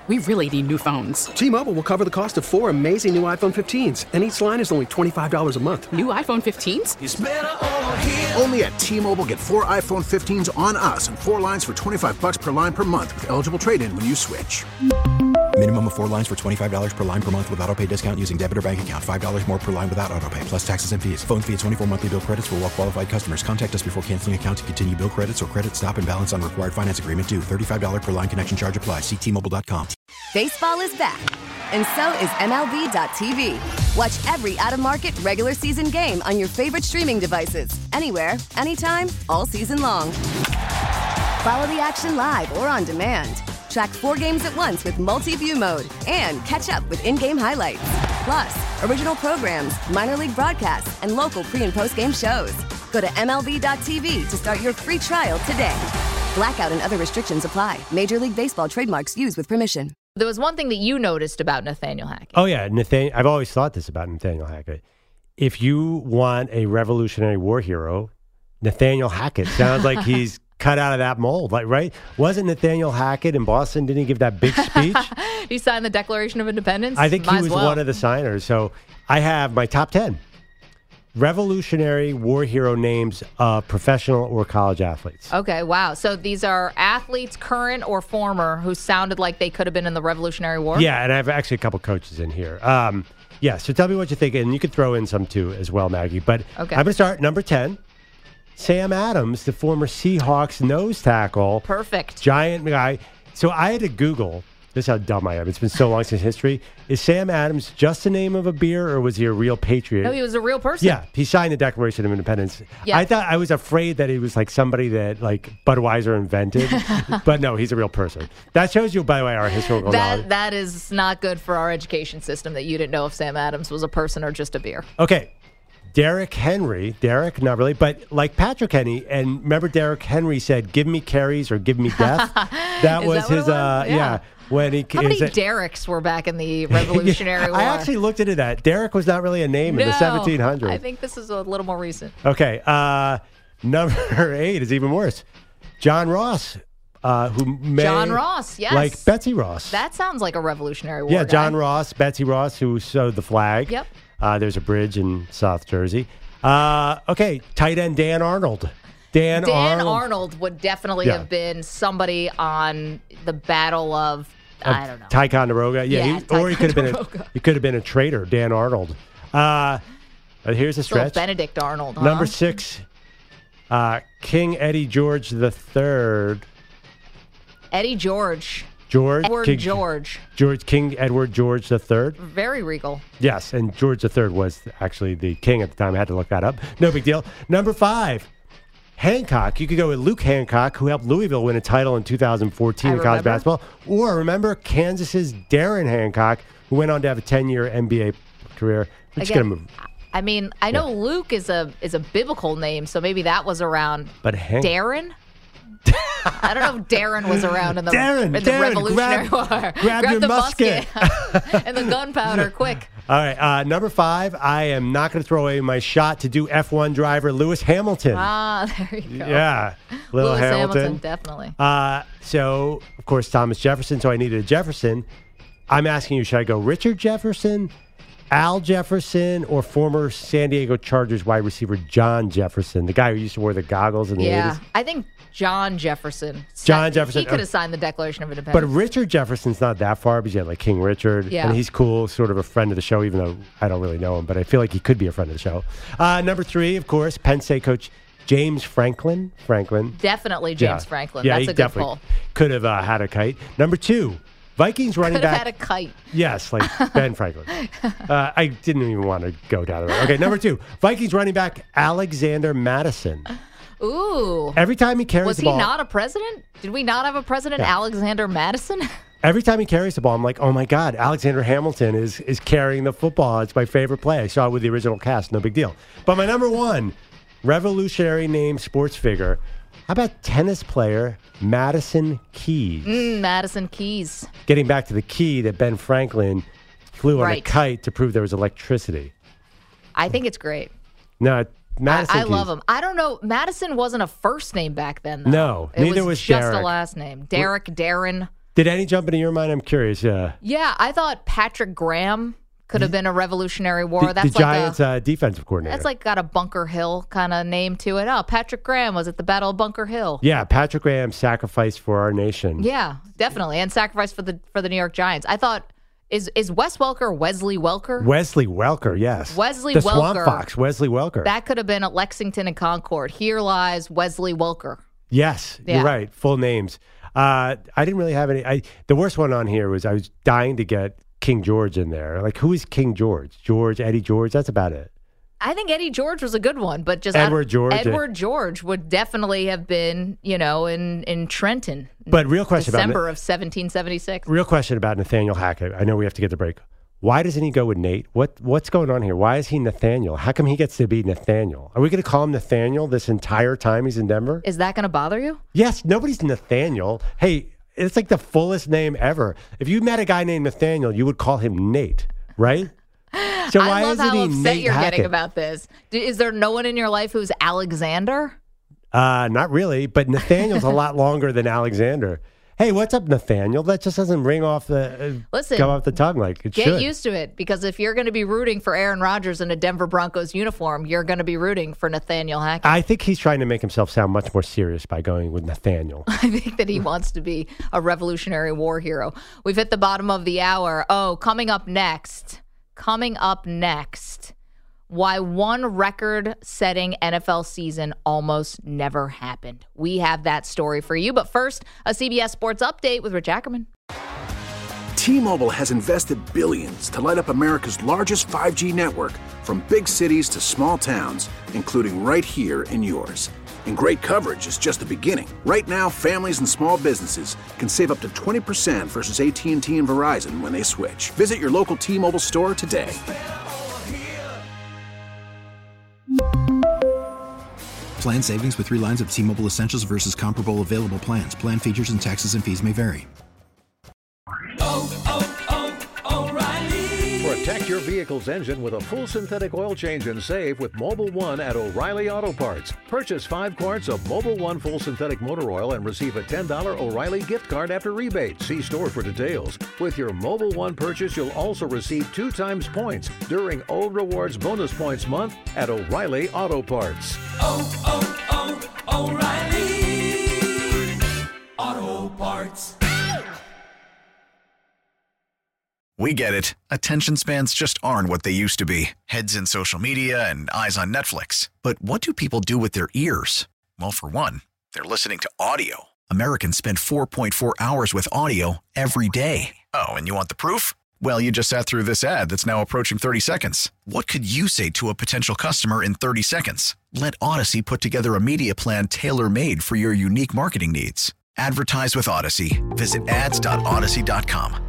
We really need new phones. T-Mobile will cover the cost of 4 amazing new iPhone 15s, and each line is only $25 a month. New iPhone 15s? It's better over here. Only at T-Mobile, get 4 iPhone 15s on us and 4 lines for $25 per line per month with eligible trade-in when you switch. Minimum of 4 lines for $25 per line per month with autopay discount using debit or bank account. $5 more per line without autopay, plus taxes and fees. Phone fee at 24 monthly bill credits for well-qualified customers. Contact us before canceling account to continue bill credits or credit stop and balance on required finance agreement due. $35 per line connection charge applies. See T-Mobile.com. Baseball is back, and so is MLB.tv. Watch every out-of-market regular season game on your favorite streaming devices. Anywhere, anytime, all season long. Follow the action live or on demand. Track 4 games at once with multi-view mode and catch up with in-game highlights. Plus, original programs, minor league broadcasts, and local pre- and post-game shows. Go to MLB.tv to start your free trial today. Blackout and other restrictions apply. Major League Baseball trademarks used with permission. There was one thing that you noticed about Nathaniel Hackett. Oh, yeah. I've always thought this about Nathaniel Hackett. If you want a Revolutionary War hero, Nathaniel Hackett sounds like he's cut out of that mold, like, right? Wasn't Nathaniel Hackett in Boston? Didn't he give that big speech? He signed the Declaration of Independence? I think he was one of the signers. So I have my top 10 Revolutionary War hero names of professional or college athletes. Okay, wow. So these are athletes, current or former, who sounded like they could have been in the Revolutionary War? Yeah, and I have actually a couple coaches in here. Yeah, so tell me what you think, and you could throw in some too as well, Maggie. But okay. I'm going to start number 10. Sam Adams, the former Seahawks nose tackle. Perfect. Giant guy. So I had to Google, this is how dumb I am. It's been so long since history. Is Sam Adams just the name of a beer, or was he a real patriot? No, he was a real person. Yeah, he signed the Declaration of Independence. Yeah. I was afraid that he was like somebody that like Budweiser invented, but no, he's a real person. That shows you, by the way, our historical knowledge. That is not good for our education system that you didn't know if Sam Adams was a person or just a beer. Okay. Derrick Henry, not really, but like Patrick Henry, and remember Derrick Henry said, "Give me carries or give me death." That was his, yeah. When he, how many Derricks were back in the Revolutionary War? I actually looked into that. Derrick was not really a name in the 1700s. I think this is a little more recent. Okay, number 8 is even worse. John Ross, John Ross, yes, like Betsy Ross. That sounds like a Revolutionary War. Yeah, guy. John Ross, Betsy Ross, who sewed the flag. Yep. There's a bridge in South Jersey. Okay, tight end Dan Arnold. Dan Arnold would definitely have been somebody on the Battle of I don't know, Ticonderoga. Yeah, or he could have been a traitor. Dan Arnold. Here's a stretch. Benedict Arnold. Huh? Number 6, King Eddie George III. Eddie George. King Edward George III. Very regal. Yes, and George III was actually the king at the time. I had to look that up. No big deal. Number 5, Hancock. You could go with Luke Hancock, who helped Louisville win a title in 2014 in college basketball. Or remember Kansas's Darren Hancock, who went on to have a 10-year NBA career. We're just going to move. I mean, I know Luke is a biblical name, so maybe that was around. But Darren? I don't know if Darren was around in the Revolutionary War. Grab your the musket. And the gunpowder, quick. All right, number 5, I am not going to throw away my shot to do F1 driver Lewis Hamilton. There you go. Yeah, Lewis Hamilton, definitely. So, of course, Thomas Jefferson, so I needed a Jefferson. I'm asking you, should I go Richard Jefferson, Al Jefferson, or former San Diego Chargers wide receiver John Jefferson, the guy who used to wear the goggles in the 80s? I think John Jefferson. He could have signed the Declaration of Independence. But Richard Jefferson's not that far, because you had like King Richard. Yeah. And he's cool, sort of a friend of the show, even though I don't really know him, but I feel like he could be a friend of the show. Number 3, of course, Penn State coach James Franklin. Definitely James Franklin. Yeah, that's a good pull. Could have had a kite. Number 2, Vikings running back. Could have had a kite. Yes, like Ben Franklin. I didn't even want to go down the road. Okay, number 2, Vikings running back Alexander Madison. Ooh. Every time he carries the ball. Was he not a president? Did we not have a president, Alexander Madison? Every time he carries the ball, I'm like, oh my God, Alexander Hamilton is carrying the football. It's my favorite play. I saw it with the original cast. No big deal. But my number 1, revolutionary name sports figure. How about tennis player Madison Keys? Madison Keys. Getting back to the key that Ben Franklin flew on a kite to prove there was electricity. I think it's great. No, Madison I Keys. love him. I don't know. Madison wasn't a first name back then, though. No, neither was just Derek. a last name. Derek, Darren. Did any jump into your mind? I'm curious. Yeah, I thought Patrick Graham could have been a Revolutionary War. The Giants' defensive coordinator. That's like got a Bunker Hill kind of name to it. Oh, Patrick Graham was at the Battle of Bunker Hill. Yeah, Patrick Graham sacrificed for our nation. Yeah, definitely, and sacrificed for the New York Giants. I thought, is Wes Welker Wesley Welker? Wesley Welker, yes. Wesley the Welker. Swamp Fox, Wesley Welker. That could have been at Lexington and Concord. Here lies Wesley Welker. Yes, you're right. Full names. I didn't really have any. The worst one on here was I was dying to get King George in there. Like, who is King George? Eddie George? That's about it. I think Eddie George was a good one, but just Edward George. Edward George would definitely have been, in Trenton. But real question December of 1776. Real question about Nathaniel Hackett. I know we have to get the break. Why doesn't he go with Nate? What's going on here? Why is he Nathaniel? How come he gets to be Nathaniel? Are we going to call him Nathaniel this entire time he's in Denver? Is that going to bother you? Yes, nobody's Nathaniel. Hey, it's like the fullest name ever. If you met a guy named Nathaniel, you would call him Nate, right? So why I love isn't how he upset Nate you're Hackett? getting about this. Is there no one in your life who's Alexander? Not really, but Nathaniel's a lot longer than Alexander. Hey, what's up, Nathaniel? That just doesn't ring off the come off the tongue like it should. Get used to it, because if you're going to be rooting for Aaron Rodgers in a Denver Broncos uniform, you're going to be rooting for Nathaniel Hackett. I think he's trying to make himself sound much more serious by going with Nathaniel. I think that he wants to be a Revolutionary War hero. We've hit the bottom of the hour. Oh, coming up next, why one record-setting NFL season almost never happened. We have that story for you. But first, a CBS Sports Update with Rich Ackerman. T-Mobile has invested billions to light up America's largest 5G network, from big cities to small towns, including right here in yours. And great coverage is just the beginning. Right now, families and small businesses can save up to 20% versus AT&T and Verizon when they switch. Visit your local T-Mobile store today. Plan savings with 3 lines of T-Mobile Essentials versus comparable available plans. Plan features and taxes and fees may vary. Protect your vehicle's engine with a full synthetic oil change and save with Mobil 1 at O'Reilly Auto Parts. Purchase 5 quarts of Mobil 1 full synthetic motor oil and receive a $10 O'Reilly gift card after rebate. See store for details. With your Mobil 1 purchase, you'll also receive 2 times points during O Rewards Bonus Points Month at O'Reilly Auto Parts. O'Reilly Auto Parts. We get it. Attention spans just aren't what they used to be. Heads in social media and eyes on Netflix. But what do people do with their ears? Well, for one, they're listening to audio. Americans spend 4.4 hours with audio every day. Oh, and you want the proof? Well, you just sat through this ad that's now approaching 30 seconds. What could you say to a potential customer in 30 seconds? Let Odyssey put together a media plan tailor-made for your unique marketing needs. Advertise with Odyssey. Visit ads.odyssey.com.